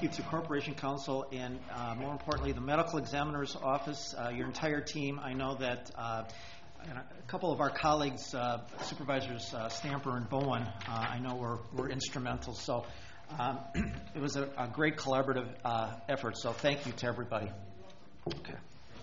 thank you to Corporation Counsel and, more importantly, the Medical Examiner's Office, your entire team. I know that a couple of our colleagues, Supervisors Stamper and Bowen, I know were instrumental. So it was a great collaborative effort. So thank you to everybody. Okay.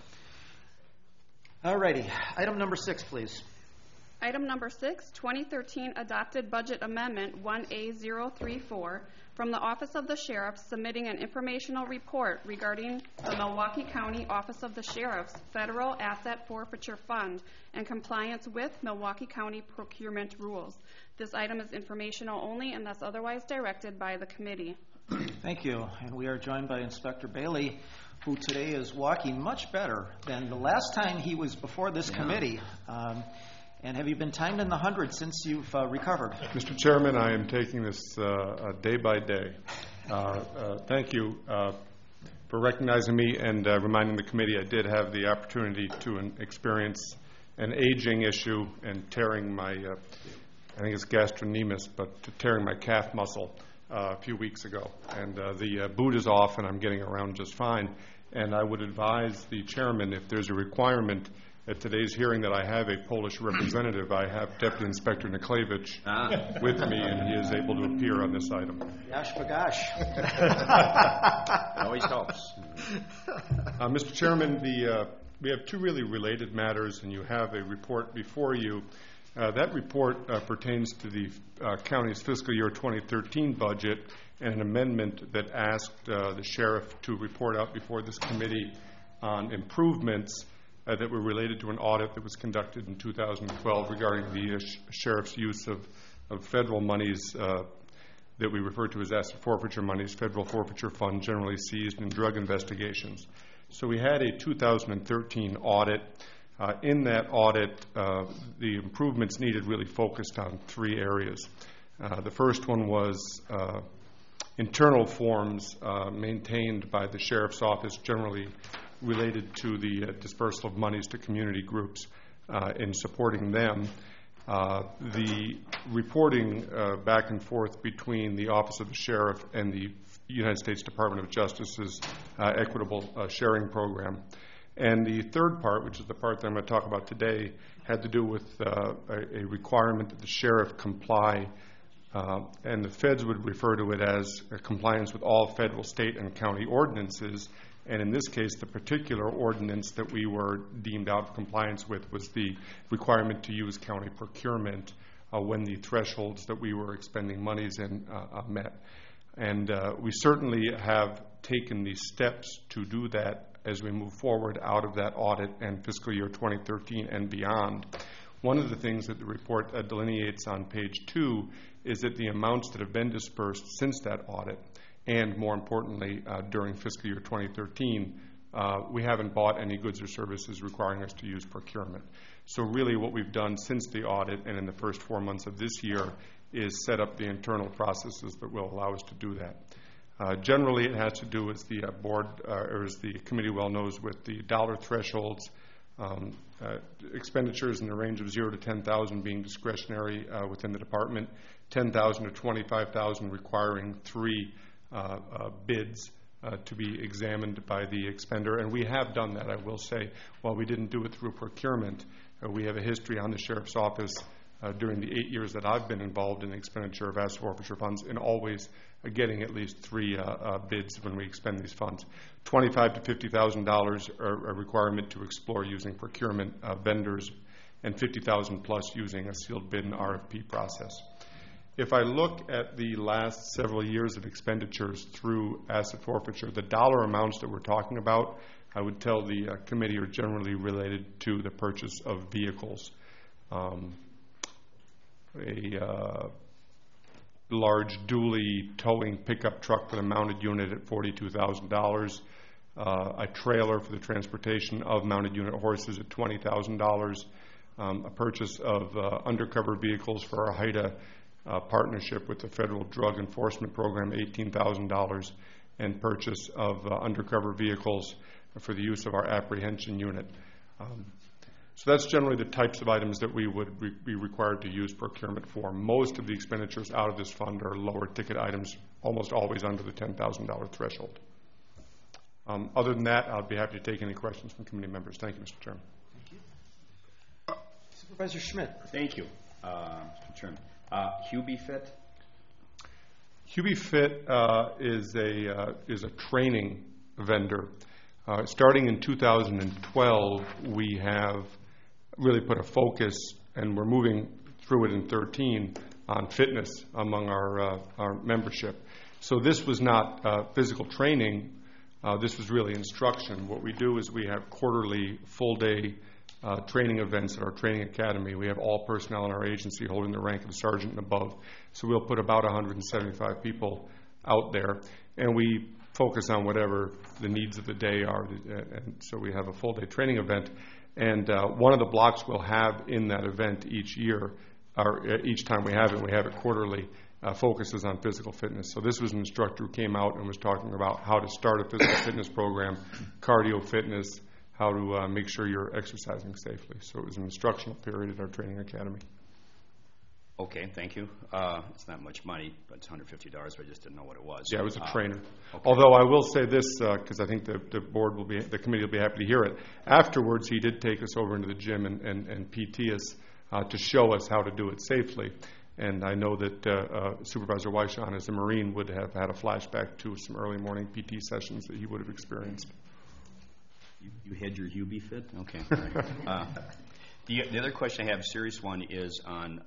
All righty. Item number 6, please. Item number 6, 2013 Adopted Budget Amendment 1A034 from the Office of the Sheriff submitting an informational report regarding the Milwaukee County Office of the Sheriff's Federal Asset Forfeiture Fund and compliance with Milwaukee County procurement rules. This item is informational only unless otherwise directed by the committee. Thank you. And we are joined by Inspector Bailey, who today is walking much better than the last time he was before this committee. And have you been timed in the hundreds since you've recovered? Mr. Chairman, I am taking this day by day. Thank you for recognizing me and reminding the committee I did have the opportunity to experience an aging issue and tearing my, I think it's gastrocnemius, but tearing my calf muscle a few weeks ago. And the boot is off and I'm getting around just fine. And I would advise the chairman, if there's a requirement at today's hearing that I have a Polish representative, I have Deputy Inspector Niklevich with me, and he is able to appear on this item. Yash bagash. Always helps. Mr. Chairman, we have two really related matters, and you have a report before you. That report pertains to the county's fiscal year 2013 budget and an amendment that asked the sheriff to report out before this committee on improvements that were related to an audit that was conducted in 2012 regarding the sheriff's use of federal monies that we refer to as asset forfeiture monies, federal forfeiture fund generally seized in drug investigations. So we had a 2013 audit. In that audit, the improvements needed really focused on three areas. The first one was internal forms maintained by the sheriff's office, generally related to the dispersal of monies to community groups in supporting them. The reporting back and forth between the Office of the Sheriff and the United States Department of Justice's equitable sharing program. And the third part, which is the part that I'm going to talk about today, had to do with a requirement that the sheriff comply, and the feds would refer to it as compliance with all federal, state, and county ordinances. And in this case, the particular ordinance that we were deemed out of compliance with was the requirement to use county procurement when the thresholds that we were expending monies in met. And we certainly have taken the steps to do that as we move forward out of that audit and fiscal year 2013 and beyond. One of the things that the report delineates on page 2 is that the amounts that have been dispersed since that audit, and more importantly, during fiscal year 2013, we haven't bought any goods or services requiring us to use procurement. So really what we've done since the audit and in the first 4 months of this year is set up the internal processes that will allow us to do that. Generally, it has to do, as the board, or as the committee well knows, with the dollar thresholds, expenditures in the range of $0 to $10,000 being discretionary within the department, $10,000 to $25,000 requiring 3 bids to be examined by the expender. And we have done that, I will say. While we didn't do it through procurement, we have a history on the sheriff's office during the 8 years that I've been involved in the expenditure of asset forfeiture funds, and always getting at least 3 bids when we expend these funds. $25,000 to $50,000 are a requirement to explore using procurement vendors, and $50,000 plus using a sealed bid and RFP process. If I look at the last several years of expenditures through asset forfeiture, the dollar amounts that we're talking about, I would tell the committee, are generally related to the purchase of vehicles. A large dually towing pickup truck with a mounted unit at $42,000, a trailer for the transportation of mounted unit horses at $20,000, a purchase of undercover vehicles for our HIDA partnership with the Federal Drug Enforcement Program, $18,000, and purchase of undercover vehicles for the use of our apprehension unit. So that's generally the types of items that we would be required to use procurement for. Most of the expenditures out of this fund are lower ticket items, almost always under the $10,000 threshold. Other than that, I'll be happy to take any questions from committee members. Thank you, Mr. Chairman. Thank you. Supervisor Schmidt. Thank you, Mr. Chairman. Hubie Fit? Hubie Fit is a training vendor. Starting in 2012, we have really put a focus, and we're moving through it in 13, on fitness among our membership. So this was not physical training. This was really instruction. What we do is we have quarterly full-day training events at our training academy. We have all personnel in our agency holding the rank of sergeant and above. So we'll put about 175 people out there, and we focus on whatever the needs of the day are. And so we have a full-day training event. And one of the blocks we'll have in that event each year, or each time we have it quarterly, focuses on physical fitness. So this was an instructor who came out and was talking about how to start a physical fitness program, cardio fitness, how to make sure you're exercising safely. So it was an instructional period at our training academy. Okay, thank you. It's not much money, but it's $150, but I just didn't know what it was. Yeah, it was a trainer. Okay. Although I will say this, because I think the committee will be happy to hear it. Afterwards, he did take us over into the gym and PT us to show us how to do it safely. And I know that Supervisor Weishon, as a Marine, would have had a flashback to some early morning PT sessions that he would have experienced. You had your Hubie Fit? Okay. All right. The other question I have, a serious one, is on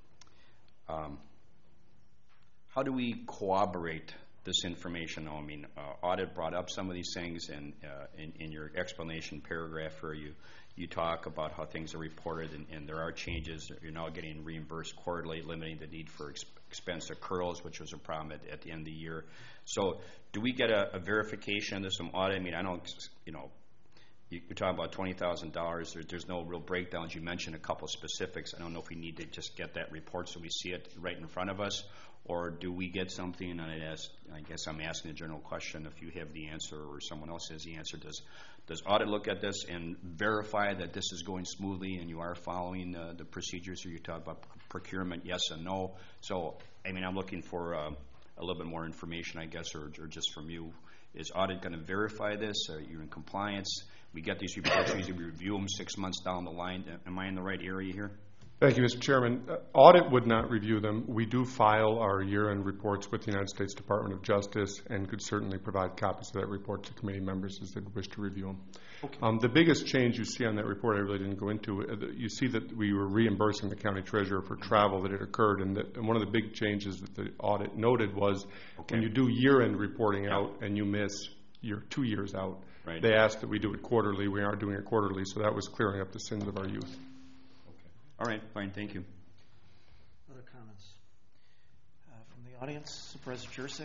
how do we corroborate this information? I mean, audit brought up some of these things, and in your explanation paragraph where you talk about how things are reported and there are changes. You're now getting reimbursed quarterly, limiting the need for expense accruals, which was a problem at the end of the year. So do we get a verification of this from audit? I mean, I don't, you're talking about $20,000. There's no real breakdowns. You mentioned a couple of specifics. I don't know if we need to just get that report so we see it right in front of us, or do we get something? And I guess I'm asking a general question. If you have the answer or someone else has the answer, does audit look at this and verify that this is going smoothly and you are following the procedures? Or you talk about procurement, yes and no. So, I mean, I'm looking for a little bit more information, I guess, or just from you. Is audit going to verify this? Are you in compliance? We get these reports, we review them 6 months down the line. Am I in the right area here? Thank you, Mr. Chairman. Audit would not review them. We do file our year-end reports with the United States Department of Justice and could certainly provide copies of that report to committee members as they wish to review them. Okay. The biggest change you see on that report, I really didn't go into, you see that we were reimbursing the county treasurer for travel that had occurred, and one of the big changes that the audit noted was when you do year-end reporting out and you miss, you're 2 years out. Right. They asked that we do it quarterly. We are doing it quarterly, so that was clearing up the sins of our youth. All right, fine, thank you. Other comments from the audience? Supervisor Jurczyk.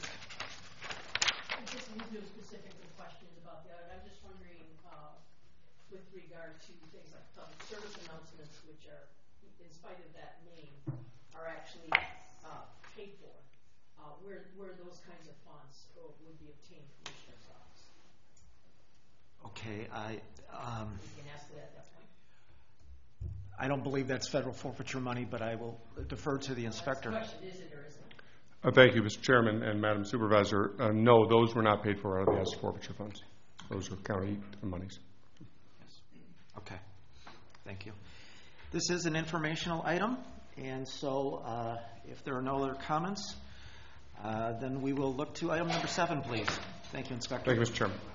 I just need to specific questions about the audit. I'm just wondering, with regard to things like public service announcements, which are, in spite of that name, are actually paid for, where those kinds of funds would be obtained from the Sheriff's Office. Okay, You can ask that at that point. I don't believe that's federal forfeiture money, but I will defer to the inspector. That's the question, is it or isn't it? Thank you, Mr. Chairman and Madam Supervisor. No, those were not paid for out of the asset forfeiture funds. Those were county monies. Yes. Okay. Thank you. This is an informational item, and so if there are no other comments, then we will look to item number 7, please. Thank you, Inspector. Thank you, Mr. Chairman.